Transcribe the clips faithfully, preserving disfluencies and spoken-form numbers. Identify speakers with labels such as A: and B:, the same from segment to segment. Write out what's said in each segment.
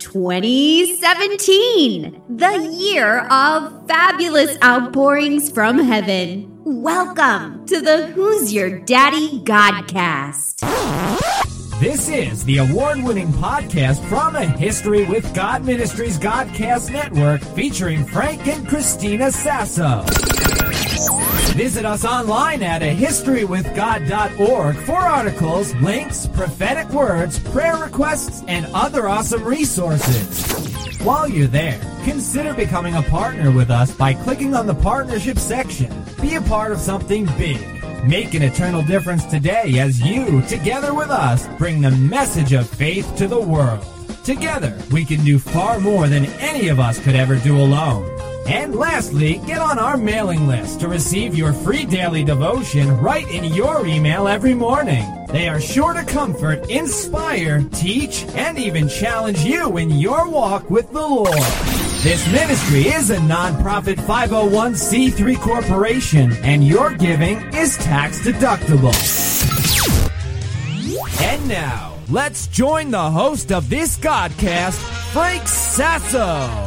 A: twenty seventeen, the year of fabulous outpourings from heaven. Welcome to the Who's Your Daddy Godcast.
B: This is the award-winning podcast from A History with God Ministries Godcast Network featuring Frank and Christina Sasso. Visit us online at a history with god dot org for articles, links, prophetic words, prayer requests, and other awesome resources. While you're there, consider becoming a partner with us by clicking on the partnership section. Be a part of something big. Make an eternal difference today as you, together with us, bring the message of faith to the world. Together, we can do far more than any of us could ever do alone. And lastly, get on our mailing list to receive your free daily devotion right in your email every morning. They are sure to comfort, inspire, teach, and even challenge you in your walk with the Lord. This ministry is a non-profit five oh one c three corporation, and your giving is tax deductible. And now, let's join the host of this Godcast, Frank Sasso.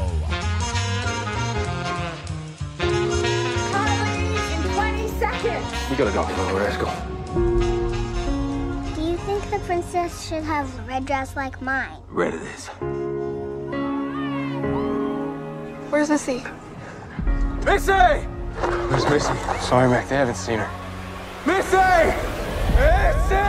C: We gotta go, let's go.
D: Do you think the princess should have a red dress like mine?
C: Red it is.
E: Where's Missy?
C: Missy! Where's Missy? Sorry, Mac, they haven't seen her. Missy! Missy!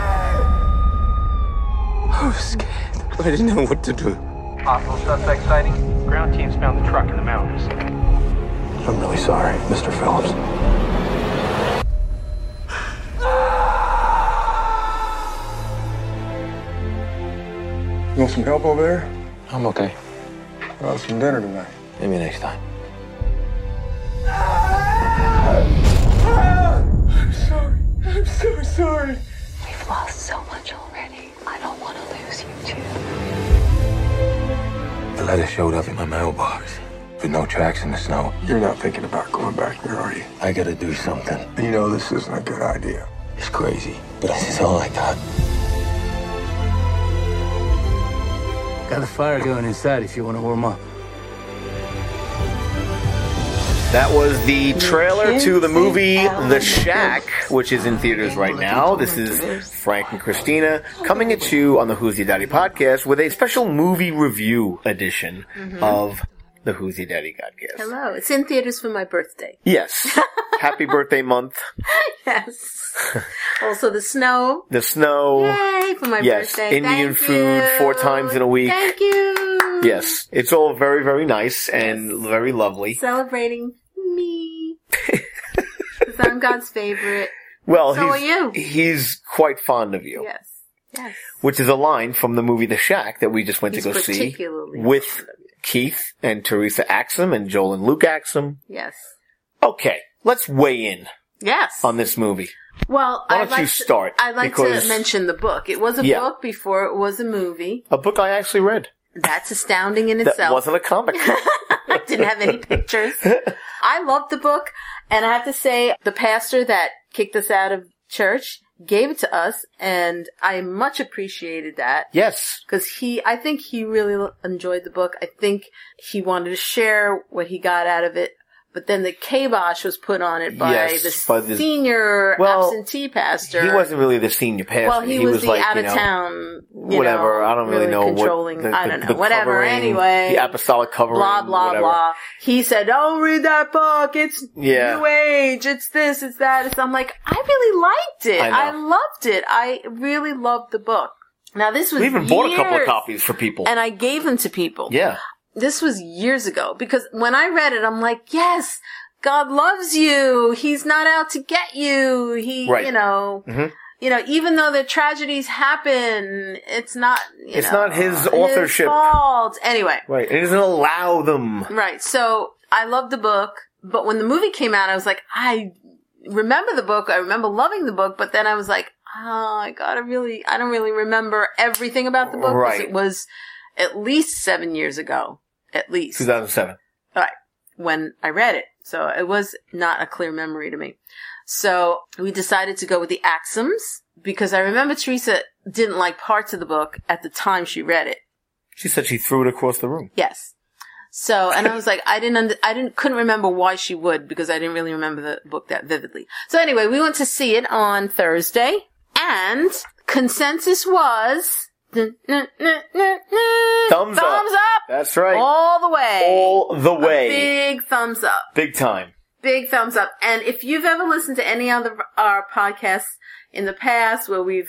C: I was scared. I didn't know what to do.
F: Possible suspect sighting. Ground teams found the truck in the mountains.
C: I'm really sorry, Mister Phillips.
G: You want some help over there?
C: I'm okay.
G: I'll have some dinner tonight.
C: Maybe next time.
G: I'm sorry. I'm so sorry.
E: We've lost so much already. I don't want to lose you too.
C: The letter showed up in my mailbox, with no tracks in the snow.
G: You're not thinking about going back there, are you?
C: I gotta do something.
G: You know this isn't a good idea.
C: It's crazy, but this is all I got.
H: Got a fire going inside if you want to warm up.
I: That was the trailer to the movie The Shack, which is in theaters right now. This is Frank and Christina coming at you on the Who's Your Daddy podcast with a special movie review edition mm-hmm. of the Who's Your Daddy podcast.
E: Hello. It's in theaters for my birthday.
I: Yes. Happy birthday month.
E: Yes. Also the snow.
I: The snow.
E: Yay, for my
I: yes.
E: birthday.
I: Indian
E: Thank
I: food
E: you.
I: four times in a week.
E: Thank you.
I: Yes. It's all very, very nice and yes. very lovely.
E: Celebrating me. Because I'm God's favorite.
I: Well,
E: so
I: he's,
E: are you.
I: He's quite fond of you.
E: Yes. Yes.
I: Which is a line from the movie The Shack that we just went
E: he's
I: to go see with Keith and Teresa Axum and Joel and Luke Axum.
E: Yes.
I: Okay, let's weigh in.
E: Yes.
I: On this movie.
E: Well,
I: Why
E: I'd
I: don't
E: like
I: you
E: to,
I: start?
E: I'd like to mention the book. It was a
I: yeah.
E: book before it was a movie.
I: A book I actually read.
E: That's astounding in itself.
I: That wasn't a comic.
E: I didn't have any pictures. I loved the book, and I have to say, the pastor that kicked us out of church gave it to us, and I much appreciated that.
I: Yes.
E: Because he, I think he really enjoyed the book. I think he wanted to share what he got out of it. But then the kibosh was put on it by,
I: yes,
E: the,
I: by the
E: senior
I: well,
E: absentee pastor.
I: He wasn't really the senior pastor.
E: Well, he,
I: he
E: was,
I: was
E: the
I: like,
E: out of
I: you know,
E: town, you
I: whatever.
E: know,
I: I don't really,
E: really
I: know
E: controlling.
I: what. The,
E: I don't know.
I: The
E: whatever.
I: Covering,
E: anyway,
I: the apostolic covering.
E: Blah blah
I: whatever.
E: blah. He said, "Don't read that book. It's
I: yeah.
E: New Age. It's this. It's that." It's, I'm like, I really liked it.
I: I,
E: I loved it. I really loved the book. Now this was
I: we even
E: years,
I: bought a couple of copies for people,
E: and I gave them to people.
I: Yeah,
E: this was years ago because when I read it, I'm like, yes. God loves you. He's not out to get you. He,
I: right.
E: you know,
I: mm-hmm.
E: you know, even though the tragedies happen, it's not, you
I: it's
E: know,
I: not his authorship
E: his fault. Anyway.
I: Right. It doesn't allow them.
E: Right. So I love the book, but when the movie came out, I was like, I remember the book. I remember loving the book, but then I was like, oh, I gotta really, I don't really remember everything about the book because
I: right.
E: it was at least seven years ago. At least.
I: two thousand seven.
E: All right. When I read it. So it was not a clear memory to me. So we decided to go with the Axums because I remember Teresa didn't like parts of the book at the time she read it.
I: She said she threw it across the room.
E: Yes. So, and I was like, I didn't, under, I didn't, couldn't remember why she would because I didn't really remember the book that vividly. So anyway, we went to see it on Thursday, and consensus was thumbs,
I: thumbs
E: thumbs
I: up.
E: up.
I: That's right.
E: All the way.
I: All the way.
E: A big thumbs up.
I: Big time.
E: Big thumbs up. And if you've ever listened to any other our podcasts in the past where we've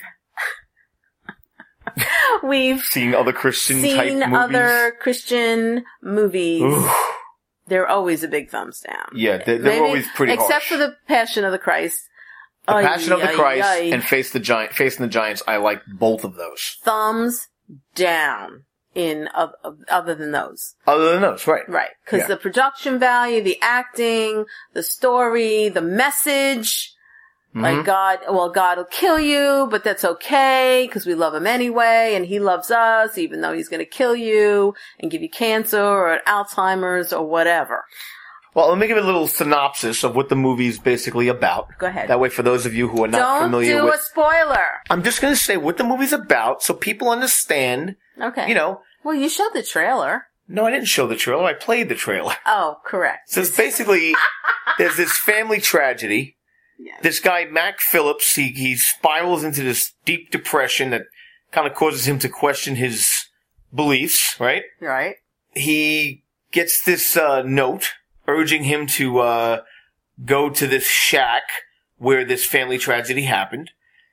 E: we've
I: seen other Christian
E: seen
I: type movies.
E: other Christian movies,
I: Oof.
E: they're always a big thumbs down.
I: Yeah, they're, they're
E: Maybe,
I: always pretty
E: except
I: harsh.
E: for the Passion of the Christ.
I: The
E: Ay,
I: Passion of the
E: ay,
I: Christ
E: ay.
I: and Face the Giant, Facing the Giants. I like both of those.
E: Thumbs down in uh, other than those.
I: Other than those, right?
E: Right, because
I: Yeah.
E: the production value, the acting, the story, the message. Like God, well, God will kill you, but that's okay because we love him anyway, and he loves us even though he's going to kill you and give you cancer or Alzheimer's or whatever.
I: Well, let me give a little synopsis of what the movie is basically about.
E: Go ahead.
I: That way, for those of you who are not
E: Don't
I: familiar
E: do
I: with,
E: a spoiler.
I: I'm just going to say what the movie's about so people understand.
E: Okay.
I: You know.
E: Well, you showed the trailer.
I: No, I didn't show the trailer. I played the trailer.
E: Oh, correct.
I: So it's basically, there's this family tragedy.
E: Yes.
I: This guy, Mac Phillips, he, he spirals into this deep depression that kind of causes him to question his beliefs, right?
E: Right.
I: He gets this uh, note urging him to uh, go to this shack where this family tragedy happened.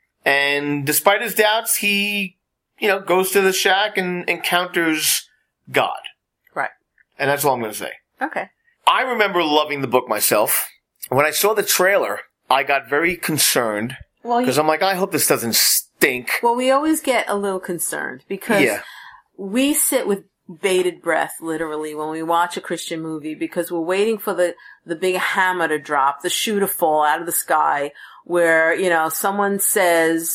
I: And despite his doubts, he, you know, goes to the shack and encounters God.
E: Right.
I: And that's all I'm going to say.
E: Okay.
I: I remember loving the book myself. When I saw the trailer, I got very concerned
E: Well,
I: because
E: you-
I: I'm like, I hope this doesn't stink.
E: Well, we always get a little concerned because
I: Yeah.
E: we sit with bated breath, literally, when we watch a Christian movie because we're waiting for the, the big hammer to drop, the shoe to fall out of the sky where, you know, someone says,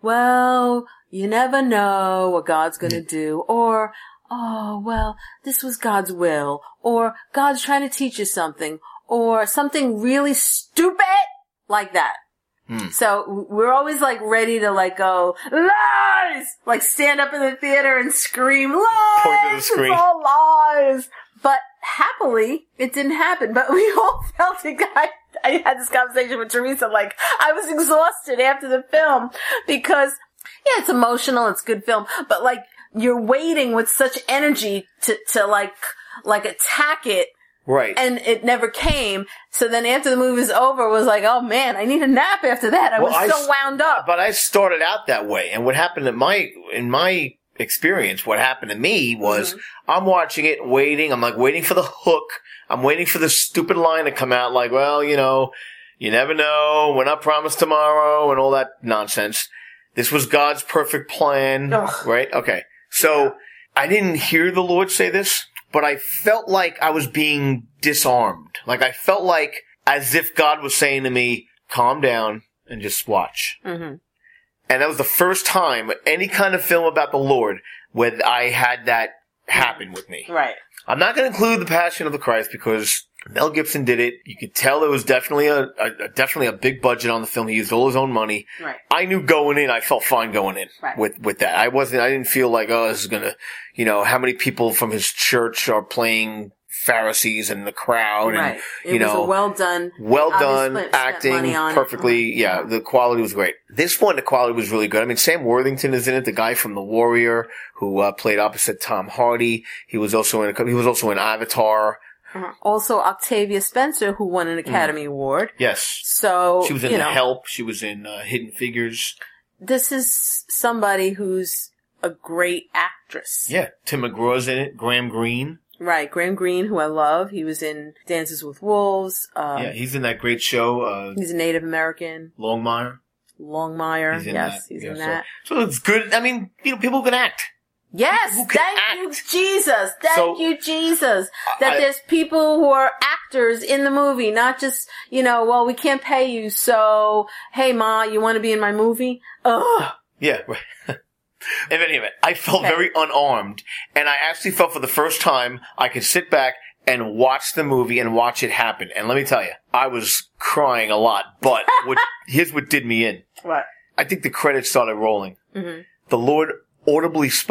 E: well, you never know what God's going to do, or, oh, well, this was God's will, or God's trying to teach you something, or something really stupid like that.
I: Hmm.
E: So we're always like ready to like go, lies! Like stand up in the theater and scream, lies!
I: Point to the screen.
E: It's all lies! But happily, it didn't happen. But we all felt it. I, I had this conversation with Teresa, like, I was exhausted after the film because, yeah, it's emotional, it's good film, but like, you're waiting with such energy to, to like, like attack it.
I: Right.
E: And it never came. So then after the movie was over, it was like, oh man, I need a nap after that. I
I: Well,
E: was
I: I
E: so
I: s-
E: wound up.
I: But I started out that way. And what happened in my, in my experience, what happened to me was
E: Mm-hmm.
I: I'm watching it, waiting. I'm like waiting for the hook. I'm waiting for the stupid line to come out like, well, you know, you never know. We're not promised tomorrow and all that nonsense. This was God's perfect plan.
E: Ugh.
I: Right? Okay. So I didn't hear the Lord say this, but I felt like I was being disarmed. Like I felt like as if God was saying to me, calm down and just watch.
E: Mm-hmm.
I: And that was the first time any kind of film about the Lord where I had that happen with me.
E: Right.
I: I'm not going to include The Passion of the Christ because Mel Gibson did it. You could tell there was definitely a, a, a definitely a big budget on the film. He used all his own money.
E: Right.
I: I knew going in, I felt fine going in
E: Right.
I: with, with that. I wasn't, I didn't feel like, oh, this is gonna, you know, how many people from his church are playing Pharisees in the crowd and,
E: Right. It
I: you
E: was
I: know,
E: a well done,
I: well done
E: obviously spent
I: acting
E: money on it.
I: perfectly. Yeah, the quality was great. This one, the quality was really good. I mean, Sam Worthington is in it, the guy from The Warrior who uh, played opposite Tom Hardy. He was also in a, he was also in Avatar.
E: Uh-huh. Also, Octavia Spencer, who won an Academy Award.
I: Yes.
E: So,
I: She was in
E: you
I: The
E: know,
I: Help. She was in uh, Hidden Figures.
E: this is somebody who's a great actress.
I: Yeah. Tim McGraw's in it. Graham Greene.
E: Right. Graham Greene, who I love. He was in Dances with Wolves. Um,
I: Yeah, he's in that great show, uh,
E: he's a Native American.
I: Longmire.
E: Longmire.
I: He's in
E: yes,
I: that.
E: he's
I: Yeah,
E: in
I: so-
E: that.
I: So it's good. I mean, you know, people can act.
E: Yes,
I: Who can
E: thank
I: act.
E: you, Jesus. Thank
I: So,
E: you, Jesus. That
I: I-
E: there's people who are actors in the movie, not just, you know, well, we can't pay you, so, hey, Ma, you want to be in my movie? Ugh.
I: Yeah. Right. In any event, I felt
E: Okay.
I: very unarmed, and I actually felt for the first time I could sit back and watch the movie and watch it happen. And let me tell you, I was crying a lot, but what, here's what did me in.
E: What?
I: I think the credits started rolling.
E: Mm-hmm.
I: The Lord audibly spoke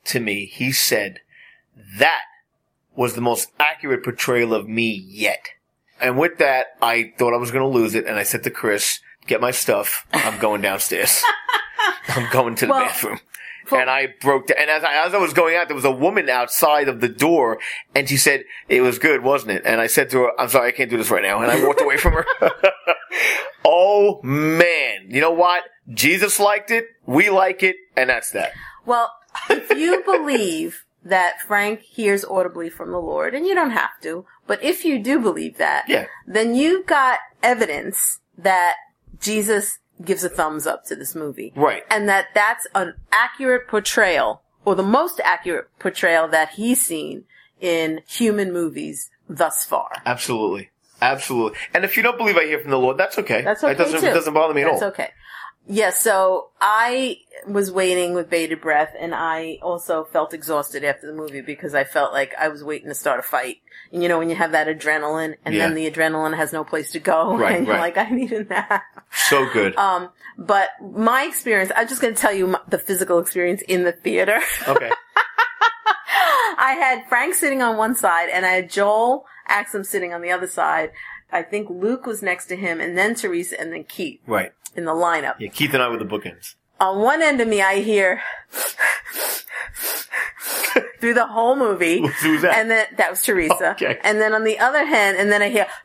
I: to me, he said, that was the most accurate portrayal of me yet. And with that, I thought I was going to lose it, and I said to Chris, get my stuff. I'm going downstairs. I'm going to the well, bathroom. For- and I broke down. And as I, as I was going out, there was a woman outside of the door, and she said, it was good, wasn't it? And I said to her, I'm sorry, I can't do this right now. And I walked away from her. Oh, man. You know what? Jesus liked it. We like it. And that's that.
E: Well, if you believe that Frank hears audibly from the Lord, and you don't have to, but if you do believe that,
I: yeah.
E: then you've got evidence that Jesus gives a thumbs up to this movie.
I: Right.
E: And that that's an accurate portrayal, or the most accurate portrayal that he's seen in human movies thus far.
I: Absolutely. Absolutely. And if you don't believe I hear from the Lord, that's okay.
E: That's okay,
I: It doesn't,
E: too.
I: It doesn't bother me at
E: that's
I: all.
E: That's okay. Yeah, so I was waiting with bated breath, and I also felt exhausted after the movie because I felt like I was waiting to start a fight. And you know, when you have that adrenaline, and
I: yeah.
E: then the adrenaline has no place to go,
I: right,
E: and you're
I: right.
E: like, I need a nap.
I: So good.
E: Um, but my experience, I'm just going to tell you my, the physical experience in the theater.
I: Okay.
E: I had Frank sitting on one side, and I had Joel Axum sitting on the other side. I think Luke was next to him, and then Teresa, and then Keith.
I: Right.
E: In the lineup.
I: Yeah, Keith and I were the bookends.
E: On one end of me, I hear through the whole movie.
I: Who's that?
E: And then that was Teresa.
I: Okay.
E: And then on the other hand, and then I hear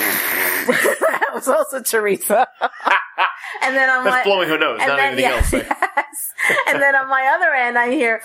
E: that was also Teresa. And then I'm
I: That's
E: like,
I: blowing her nose, not
E: then,
I: anything
E: yeah,
I: else. Like.
E: Yes. And then on my other end, I hear,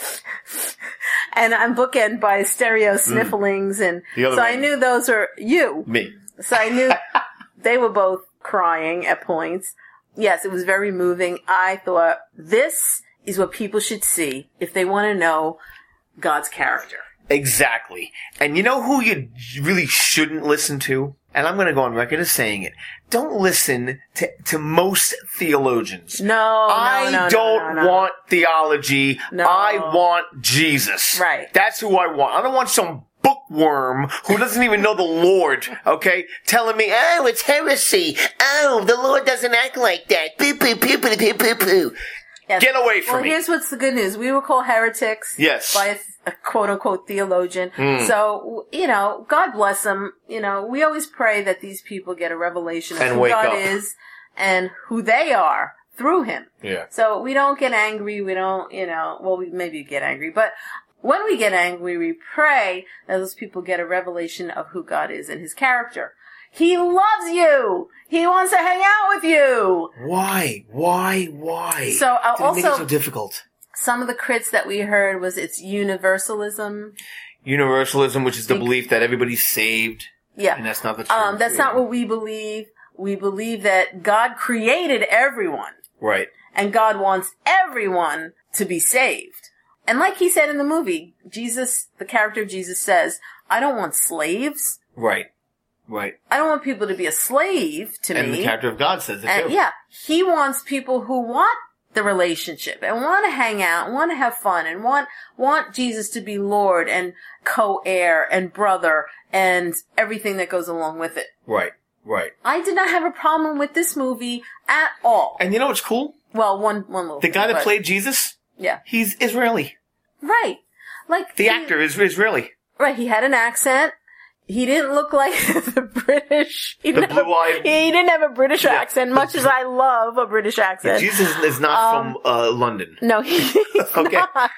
E: and I'm bookend by stereo snifflings, and
I: mm.
E: so
I: way.
E: I knew those were you.
I: Me.
E: So I knew they were both crying at points. Yes, it was very moving. I thought this is what people should see if they want to know God's character.
I: Exactly. And you know who you really shouldn't listen to? And I'm going to go on record as saying it. Don't listen to, to most theologians.
E: No,
I: I
E: no, no,
I: don't
E: no, no, no.
I: want theology.
E: No.
I: I want Jesus.
E: Right.
I: That's who I want. I don't want some bookworm who doesn't even know the Lord, okay, telling me, oh, it's heresy. Oh, the Lord doesn't act like that. Poo, poo, poo, poo, poo, poo, poo.
E: Yes.
I: Get away from
E: well,
I: me.
E: Well, here's what's the good news. We were called heretics.
I: Yes.
E: By a, a quote-unquote theologian.
I: Mm.
E: So, you know, God bless them. You know, we always pray that these people get a revelation of
I: and
E: who
I: wake
E: God
I: up.
E: is and who they are through Him.
I: Yeah.
E: So we don't get angry. We don't, you know, well, we maybe get angry. But when we get angry, we pray that those people get a revelation of who God is and His character. He loves you. He wants to hang out with you.
I: Why? Why? Why?
E: So uh,
I: Did it
E: also,
I: make it so difficult?
E: Some of the crits that we heard was it's universalism.
I: Universalism, which is the belief that everybody's saved.
E: Yeah.
I: And that's not the truth.
E: Um, that's
I: yeah.
E: not what we believe. We believe that God created everyone.
I: Right.
E: And God wants everyone to be saved. And like he said in the movie, Jesus, the character of Jesus says, I don't want slaves.
I: Right. Right.
E: I don't want people to be a slave to
I: and
E: me.
I: And the character of God says it
E: and,
I: too.
E: Yeah. He wants people who want the relationship and want to hang out and want to have fun and want, want Jesus to be Lord and co-heir and brother and everything that goes along with it.
I: Right. Right.
E: I did not have a problem with this movie at all.
I: And you know what's cool?
E: Well, one, one little
I: The
E: thing,
I: guy that
E: but,
I: played Jesus?
E: Yeah.
I: He's Israeli.
E: Right. Like.
I: The
E: he,
I: actor is Israeli.
E: Right. He had an accent. He didn't look like the British. He
I: the
E: didn't have,
I: blue-eyed.
E: He didn't have a British
I: yeah.
E: accent, much as I love a British accent.
I: But Jesus is not um, from uh, London.
E: No, he's
I: okay.
E: not.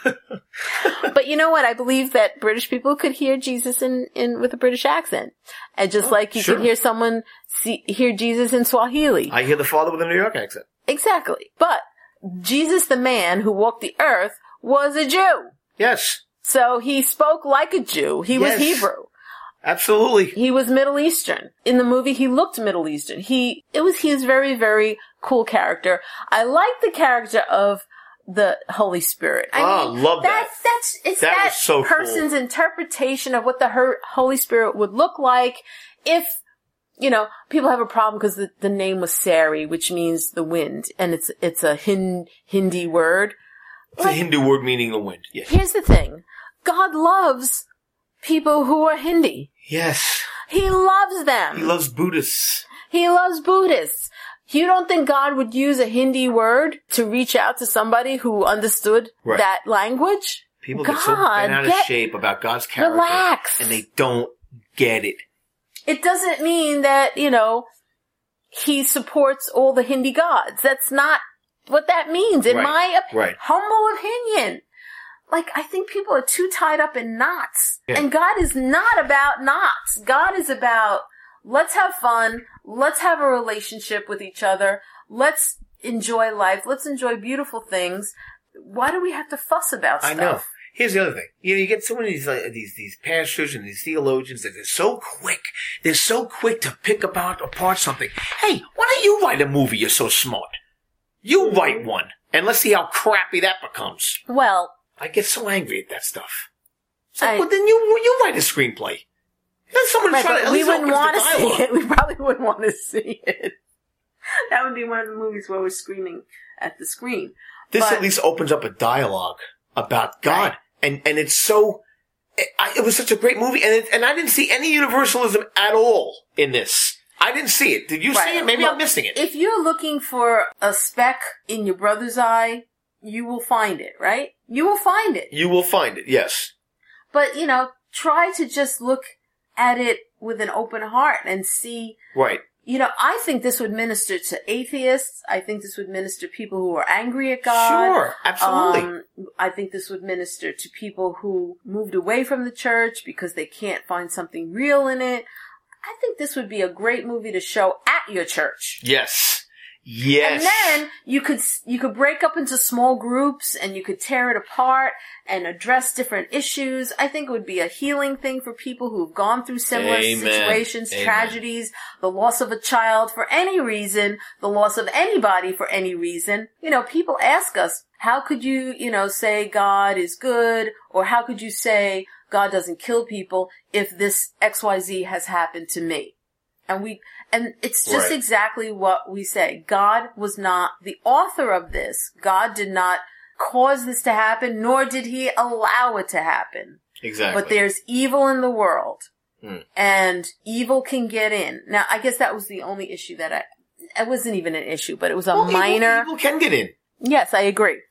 E: But you know what? I believe that British people could hear Jesus in, in with a British accent, and just oh, like you sure. could hear someone see, hear Jesus in Swahili.
I: I hear the Father with a New York accent.
E: Exactly. But Jesus, the man who walked the earth, was a Jew.
I: Yes.
E: So he spoke like a Jew. He
I: yes.
E: was Hebrew.
I: Absolutely.
E: He was Middle Eastern. In the movie, he looked Middle Eastern. He, it was, he was very, very cool character. I like the character of the Holy Spirit. I
I: oh,
E: mean,
I: love that.
E: That's, that's, it's
I: that,
E: that
I: so
E: person's
I: cool.
E: interpretation of what the her- Holy Spirit would look like if, you know, people have a problem because the, the name was Sari, which means the wind, and it's, it's a Hin, Hindi word.
I: It's
E: like,
I: a Hindu word meaning the wind. Yes.
E: Here's the thing. God loves people who are Hindi.
I: Yes.
E: He loves them.
I: He loves Buddhists.
E: He loves Buddhists. You don't think God would use a Hindi word to reach out to somebody who understood
I: right.
E: that language?
I: People
E: God,
I: get so bent out of
E: get-
I: shape about God's character.
E: Relax.
I: And they don't get it.
E: It doesn't mean that, you know, he supports all the Hindi gods. That's not what that means, in
I: Right,
E: my op-
I: right.
E: humble opinion. Like, I think people are too tied up in knots.
I: Yeah.
E: And God is not about knots. God is about, let's have fun. Let's have a relationship with each other. Let's enjoy life. Let's enjoy beautiful things. Why do we have to fuss about stuff?
I: I know. Here's the other thing. You know, you get so many of these, like, these, these pastors and these theologians that they're so quick. They're so quick to pick about, apart something. Hey, why don't you write a movie? You're so smart. You write one. And let's see how crappy that becomes.
E: Well,
I: I get so angry at that stuff. It's like,
E: I-
I: well, then you, you write a screenplay. Then someone
E: right,
I: try to,
E: but
I: at
E: we
I: least
E: wouldn't
I: opens
E: want
I: the
E: to see
I: dialogue.
E: it. We probably wouldn't want to see it. That would be one of the movies where we're screaming at the screen.
I: This
E: But-
I: at least opens up a dialogue about God.
E: Right.
I: And, and it's so, it, I, it was such a great movie. And it, and I didn't see any universalism at all in this. I didn't see it. Did you
E: Right.
I: see it? Maybe
E: Well,
I: I'm missing it.
E: If you're looking for a speck in your brother's eye, you will find it, right? You will find it.
I: You will find it, yes.
E: But, you know, try to just look at it with an open heart and see,
I: Right.
E: you know, I think this would minister to atheists. I think this would minister to people who are angry at God.
I: Sure, absolutely.
E: Um, I think this would minister to people who moved away from the church because they can't find something real in it. I think this would be a great movie to show at your church.
I: Yes. Yes.
E: And then you could, you could break up into small groups and you could tear it apart and address different issues. I think it would be a healing thing for people who've gone through similar
I: Amen.
E: situations,
I: Amen.
E: tragedies, the loss of a child for any reason, the loss of anybody for any reason. You know, people ask us, how could you, you know, say God is good, or how could you say God doesn't kill people if this X Y Z has happened to me? And we, and it's just
I: Right.
E: exactly what we say. God was not the author of this. God did not cause this to happen, nor did he allow it to happen.
I: Exactly.
E: But there's evil in the world.
I: Mm.
E: And evil can get in. Now, I guess that was the only issue that I, it wasn't even an issue, but it was a
I: Well, evil-
E: minor.
I: Evil can get in.
E: Yes, I agree.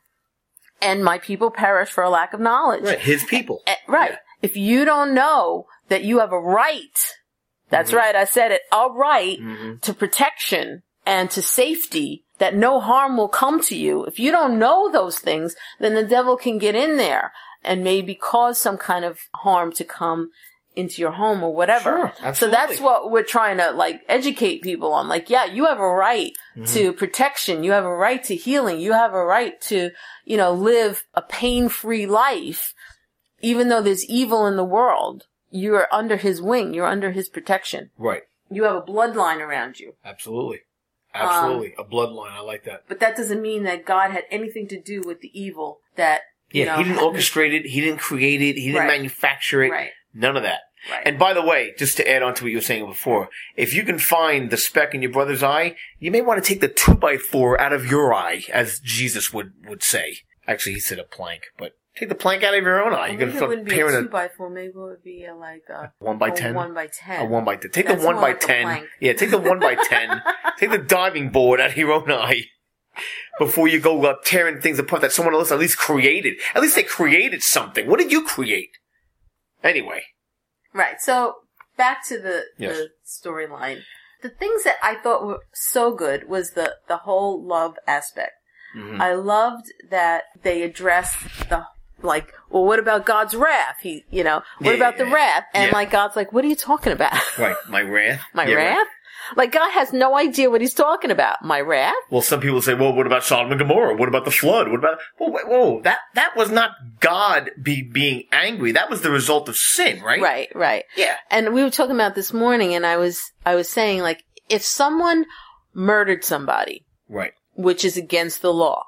E: And my people perish for a lack of knowledge.
I: Right. His people.
E: Eh, right.
I: Yeah.
E: If you don't know that you have a right, that's
I: Mhm.
E: right, I said it, a right
I: Mhm.
E: to protection and to safety, that no harm will come to you. If you don't know those things, then the devil can get in there and maybe cause some kind of harm to come into your home or whatever.
I: Sure,
E: So
I: absolutely.
E: that's what we're trying to like educate people on. Like, yeah, you have a right
I: Mm-hmm.
E: to protection. You have a right to healing. You have a right to, you know, live a pain-free life. Even though there's evil in the world, you're under his wing. You're under his protection.
I: Right.
E: You have a bloodline around you.
I: Absolutely. Absolutely.
E: Um,
I: a bloodline. I like that.
E: But that doesn't mean that God had anything to do with the evil that, you
I: Yeah.
E: know,
I: he didn't orchestrate it. He didn't create it. He didn't
E: Right.
I: manufacture it.
E: Right.
I: None of that.
E: Right.
I: And by the way, just to add on to what you were saying before, if you can find the speck in your brother's eye, you may want to take the two by four out of your eye, as Jesus would, would say. Actually, he said a plank, but take the plank out of your own eye. You're going
E: Maybe
I: to
E: it
I: start
E: wouldn't be a
I: peering
E: two
I: a,
E: by four. Maybe it would be a, like a
I: one by
E: a
I: ten.
E: one by ten.
I: A one by ten. Take
E: That's
I: the one
E: more
I: by
E: like a
I: ten.
E: plank.
I: Yeah, take the one by ten. Take the diving board out of your own eye before you go uh, tearing things apart that someone else at least created. At least they created something. What did you create? Anyway.
E: Right. So back to the,
I: Yes.
E: the storyline. The things that I thought were so good was the, the whole love aspect.
I: Mhm.
E: I loved that they addressed the, like, well, what about God's wrath? He, you know, what
I: Yeah,
E: about the
I: yeah,
E: wrath? And
I: yeah.
E: like, God's like, what are you talking about?
I: Right. My wrath.
E: My
I: Yeah, right.
E: wrath? Like, God has no idea what he's talking about. My wrath?
I: Well, some people say, well, what about Sodom and Gomorrah? What about the flood? What about, whoa, whoa, whoa, that, that was not God be, being angry. That was the result of sin, right?
E: Right, right.
I: Yeah.
E: And we were talking about this morning, and I was, I was saying, like, if someone murdered somebody,
I: Right.
E: which is against the law,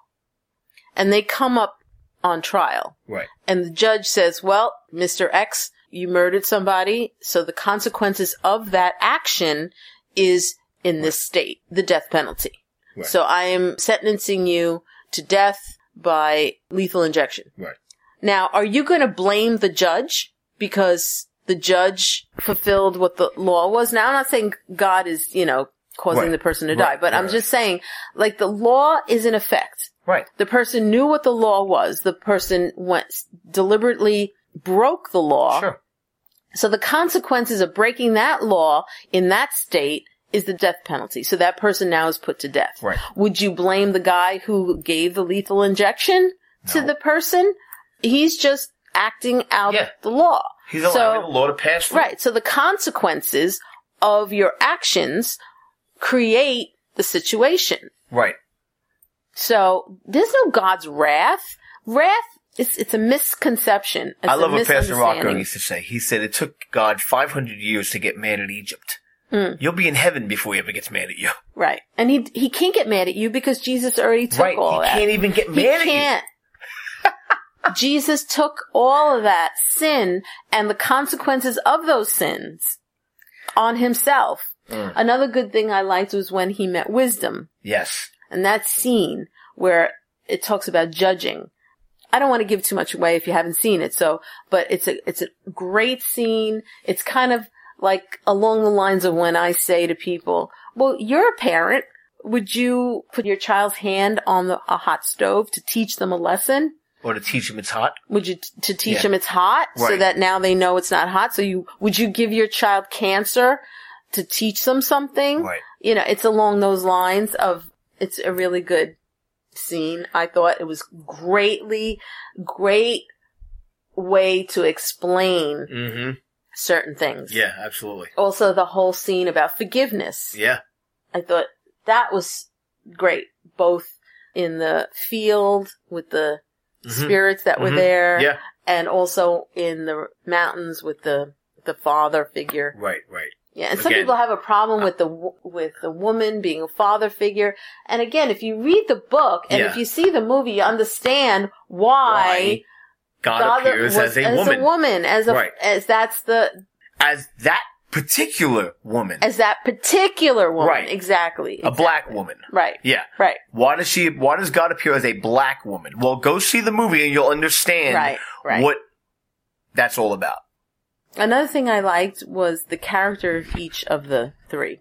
E: and they come up on trial,
I: Right.
E: and the judge says, well, Mister X, you murdered somebody, so the consequences of that action is in this state, the death penalty.
I: Right.
E: So I am sentencing you to death by lethal injection.
I: Right.
E: Now, are you going to blame the judge because the judge fulfilled what the law was? Now, I'm not saying God is, you know, causing
I: Right.
E: the person to
I: Right.
E: die, but I'm
I: Right.
E: just saying, like, the law is in effect.
I: Right.
E: The person knew what the law was. The person went deliberately broke the law.
I: Sure.
E: So the consequences of breaking that law in that state is the death penalty. So that person now is put to death.
I: Right.
E: Would you blame the guy who gave the lethal injection to
I: No.
E: the person? He's just acting out
I: Yeah.
E: the law.
I: He's allowing the law to pass through.
E: Right. So the consequences of your actions create the situation.
I: Right.
E: So there's no God's wrath. Wrath, it's, it's a misconception. It's
I: I love
E: a
I: what Pastor Rocco
E: misunderstanding.
I: used to say. He said it took God five hundred years to get mad at Egypt.
E: Mm.
I: You'll be in heaven before he ever gets mad at you.
E: Right. And he he can't get mad at you because Jesus already took
I: Right.
E: all
I: He
E: that.
I: can't even get
E: He
I: mad at you.
E: can't. Jesus took all of that sin and the consequences of those sins on himself.
I: Mm.
E: Another good thing I liked was when he met wisdom.
I: Yes.
E: And that scene where it talks about judging. I don't want to give too much away if you haven't seen it. So, but it's a, it's a great scene. It's kind of like along the lines of when I say to people, well, you're a parent. Would you put your child's hand on the, a hot stove to teach them a lesson?
I: Or to teach him it's hot.
E: Would you, t- to teach
I: Yeah.
E: them it's hot so
I: Right.
E: that now they know it's not hot? So you, would you give your child cancer to teach them something?
I: Right.
E: You know, it's along those lines of, it's a really good scene. I thought it was greatly, great way to explain
I: Mm-hmm.
E: certain things.
I: Yeah, absolutely.
E: Also the whole scene about forgiveness.
I: Yeah.
E: I thought that was great, both in the field with the
I: Mhm.
E: spirits that were
I: Mhm.
E: there,
I: Yeah.
E: and also in the mountains with the the father figure.
I: Right, right.
E: Yeah, and some
I: Again,
E: people have a problem with the wo- with the woman being a father figure. And again, if you read the book and
I: Yeah.
E: if you see the movie, you understand why,
I: Why God, appears
E: was
I: as a woman.
E: as a woman, as a
I: Right.
E: as that's the
I: As that particular woman.
E: as that particular woman,
I: Right.
E: exactly,
I: a black woman.
E: right,
I: Yeah.
E: right,
I: Why does she, why does God appear as a black woman? Well, go see the movie and you'll understand
E: right, right.
I: what that's all about.
E: Another thing I liked was the character of each of the three.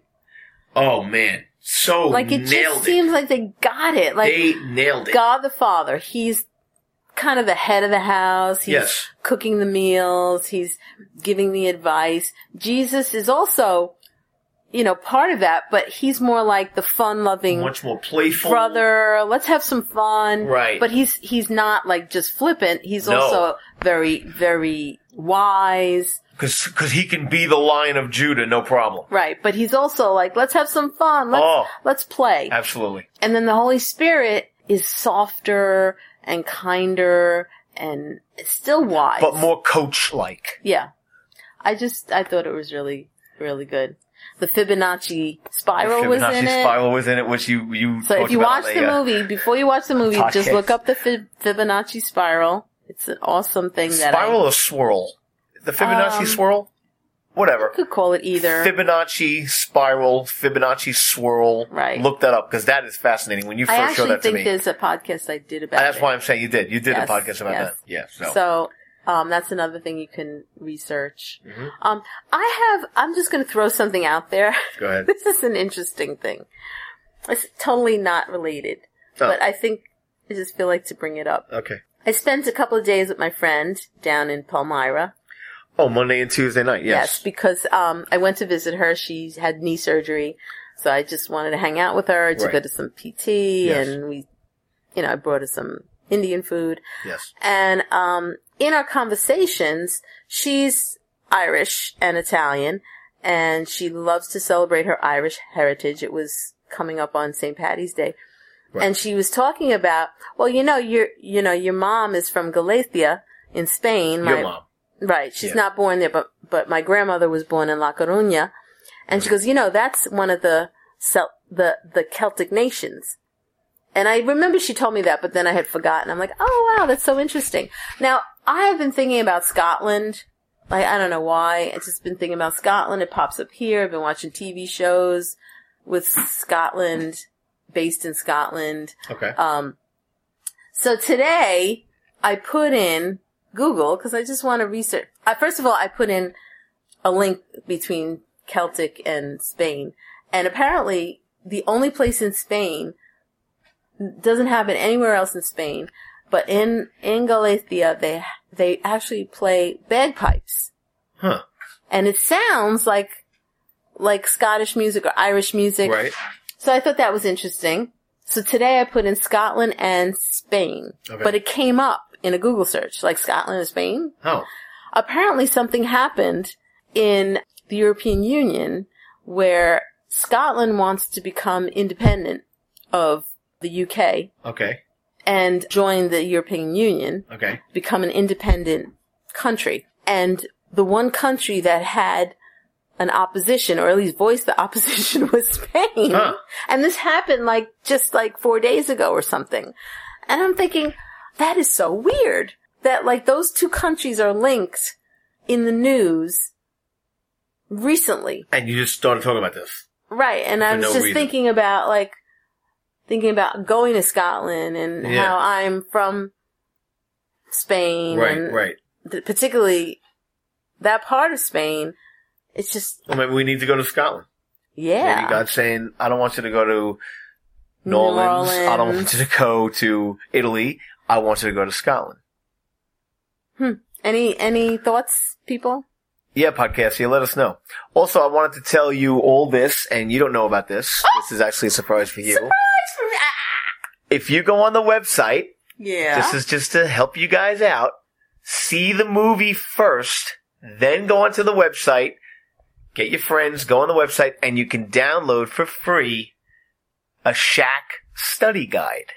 I: Oh man. So
E: Like it
I: nailed
E: just
I: it.
E: seems like they got it. Like
I: they nailed it.
E: God the Father, he's kind of the head of the house. He's
I: Yes.
E: cooking the meals. He's giving the advice. Jesus is also, you know, part of that, but he's more like the fun-loving
I: Much more playful.
E: brother. Let's have some fun.
I: Right.
E: But he's, he's not like just flippant. He's
I: No.
E: also very, very wise.
I: Cause, cause he can be the Lion of Judah, no problem.
E: Right. But he's also like, let's have some fun. Let's,
I: Oh.
E: let's play.
I: Absolutely.
E: And then the Holy Spirit is softer and kinder and still wise.
I: But more coach-like.
E: Yeah. I just, I thought it was really, really good. The Fibonacci spiral was
I: Fibonacci
E: in it.
I: spiral was in it, which you, you
E: So if
I: talked
E: you
I: about
E: watch
I: on
E: the
I: a, uh,
E: movie, before you watch the movie, just
I: podcast.
E: look up the Fib- Fibonacci spiral. It's an awesome thing that
I: Spiral
E: I
I: or swirl? The Fibonacci
E: Um,
I: swirl? Whatever.
E: could call it either.
I: Fibonacci spiral, Fibonacci swirl.
E: Right.
I: Look that up, because that is fascinating when you
E: I
I: first showed
E: actually
I: that to
E: think
I: me.
E: there's a podcast I did about
I: That's
E: it.
I: why I'm saying you did. You did
E: Yes,
I: a podcast about
E: yes.
I: that. Yeah, so.
E: So, um, that's another thing you can research.
I: Mhm.
E: Um, I have, I'm just going to throw something out there.
I: Go ahead.
E: This is an interesting thing. It's totally not related,
I: Oh.
E: but I think I just feel like to bring it up.
I: Okay.
E: I spent a couple of days with my friend down in Palmyra.
I: Oh, Monday and Tuesday night, yes.
E: because um, I went to visit her. She had knee surgery, so I just wanted to hang out with her, to
I: Right.
E: go to some P T,
I: Yes.
E: and we, you know, I brought her some Indian food.
I: Yes.
E: And um, in our conversations, she's Irish and Italian, and she loves to celebrate her Irish heritage. It was coming up on Saint Patty's Day.
I: Right.
E: And she was talking about, well, you know, your, you know, your mom is from Galicia in Spain.
I: Your
E: My-
I: mom.
E: Right. She's
I: Yeah.
E: not born there, but, but my grandmother was born in La Coruña. And she goes, you know, that's one of the, Cel- the, the Celtic nations. And I remember she told me that, but then I had forgotten. I'm like, oh wow, that's so interesting. Now, I have been thinking about Scotland. Like, I don't know why. I've just been thinking about Scotland. It pops up here. I've been watching T V shows with Scotland, based in Scotland.
I: Okay.
E: Um, so today I put in Google because I just want to research. Uh, first of all, I put in a link between Celtic and Spain, and apparently the only place in Spain doesn't happen anywhere else in Spain, but in, in Galicia, they, they actually play bagpipes.
I: Huh.
E: And it sounds like, like Scottish music or Irish music.
I: Right.
E: So I thought that was interesting. So today I put in Scotland and Spain.
I: Okay.
E: But it came up in a Google search, like Scotland and Spain.
I: Oh.
E: Apparently something happened in the European Union where Scotland wants to become independent of the U K.
I: Okay.
E: And join the European Union.
I: Okay.
E: Become an independent country. And the one country that had an opposition, or at least voiced the opposition, was Spain.
I: Huh.
E: And this happened like, just like four days ago or something. And I'm thinking, that is so weird that like those two countries are linked in the news recently.
I: And you just started talking about this.
E: Right. And I was
I: no
E: just
I: reason.
E: thinking about like, thinking about going to Scotland and
I: Yeah.
E: how I'm from Spain.
I: Right,
E: and
I: right.
E: th- particularly that part of Spain. It's just,
I: Well, maybe we need to go to Scotland.
E: yeah.
I: Maybe God's saying, I don't want you to go to New
E: New
I: Orleans. I don't
E: Orleans.
I: want you to go to Italy. I want you to go to Scotland.
E: Hmm. Any, any thoughts, people?
I: Yeah, podcast, yeah, let us know. Also, I wanted to tell you all this, and you don't know about this. This is actually a surprise for you.
E: Surprise for me!
I: If you go on the website,
E: Yeah.
I: this is just to help you guys out, see the movie first, then go onto the website, get your friends, go on the website, and you can download for free a Shack study guide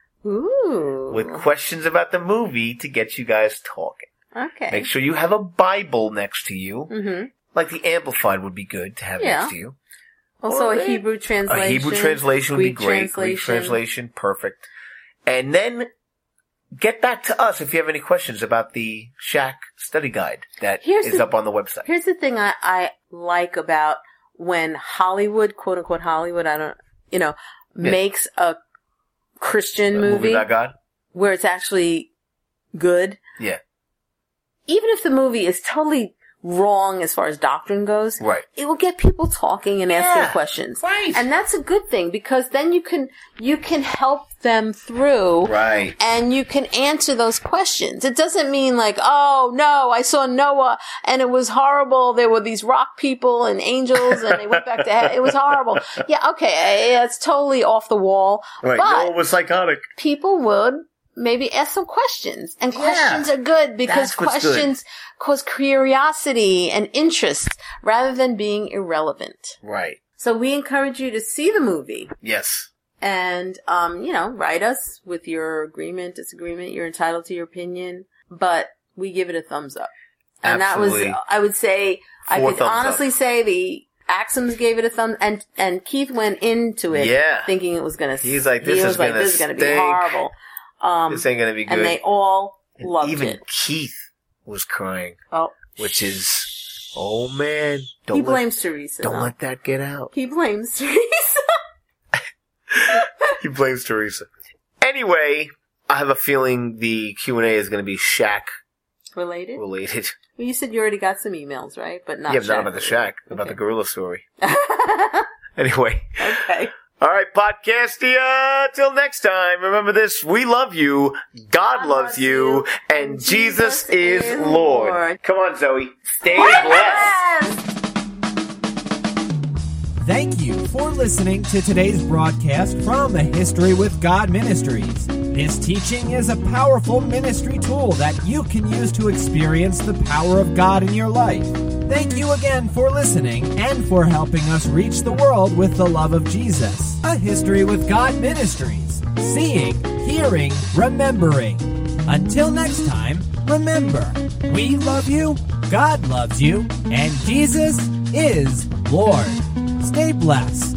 E: Ooh.
I: with questions about the movie to get you guys talking.
E: Okay.
I: Make sure you have a Bible next to you.
E: Mm-hmm.
I: Like the Amplified would be good to have
E: Yeah.
I: next to you.
E: Also
I: Or
E: a Hebrew translation.
I: A Hebrew translation would be
E: Greek
I: great. Greek
E: translation.
I: translation, perfect. And then get back to us if you have any questions about the Shack study guide that
E: Here's
I: is
E: the-
I: up on the website.
E: Here's the thing I, I like about when Hollywood, quote unquote Hollywood, I don't, you know,
I: Yeah.
E: makes a Christian
I: A
E: movie,
I: about God?
E: where it's actually good.
I: Yeah.
E: Even if the movie is totally wrong as far as doctrine goes,
I: Right.
E: it will get people talking and asking
I: Yeah,
E: questions.
I: right.
E: And that's a good thing because then you can, you can help them through.
I: Right.
E: And you can answer those questions. It doesn't mean like, oh no, I saw Noah and it was horrible. There were these rock people and angels and they went back to heaven. It was horrible. Yeah, okay, it's totally off the wall.
I: Right.
E: But
I: Noah was psychotic.
E: people would maybe ask some questions. And questions are good because
I: That's what's good.
E: questions cause curiosity and interest rather than being irrelevant.
I: Right.
E: So we encourage you to see the movie.
I: Yes.
E: And, um, you know, write us with your agreement, disagreement. You're entitled to your opinion, but we give it a thumbs up. And
I: Absolutely.
E: that was, I would say, I
I: Four
E: could
I: thumbs
E: honestly
I: up.
E: say the Axums gave it a thumb, and, and Keith went into it
I: Yeah.
E: thinking it was gonna,
I: He's like, this
E: he
I: is
E: was like,
I: gonna
E: this is gonna be
I: stink.
E: horrible. Um,
I: This ain't gonna be good.
E: and they all
I: And
E: loved
I: even
E: it.
I: Keith was crying,
E: Oh.
I: which is, oh man. Don't
E: He
I: let,
E: blames Teresa.
I: Don't
E: though.
I: let that get out.
E: He blames Teresa.
I: He blames Teresa. Anyway, I have a feeling the Q and A is going to be Shack
E: Related?
I: related.
E: Well, you said you already got some emails, right? But not
I: yeah, but not
E: Shaq
I: about the
E: related.
I: Shack, about
E: Okay.
I: the gorilla story. Anyway.
E: Okay.
I: All right, podcastia. Till next time. Remember this: we love you, God,
E: God
I: loves
E: loves
I: you,
E: you,
I: and,
E: and
I: Jesus,
E: Jesus
I: is
E: is
I: Lord.
E: Lord.
I: Come on, Zoe. Stay blessed.
E: Yes!
B: Thank you for listening to today's broadcast from A History with God Ministries. This teaching is a powerful ministry tool that you can use to experience the power of God in your life. Thank you again for listening and for helping us reach the world with the love of Jesus. A History with God Ministries. Seeing, hearing, remembering. Until next time, remember, we love you, God loves you, and Jesus is Lord. Stay blessed.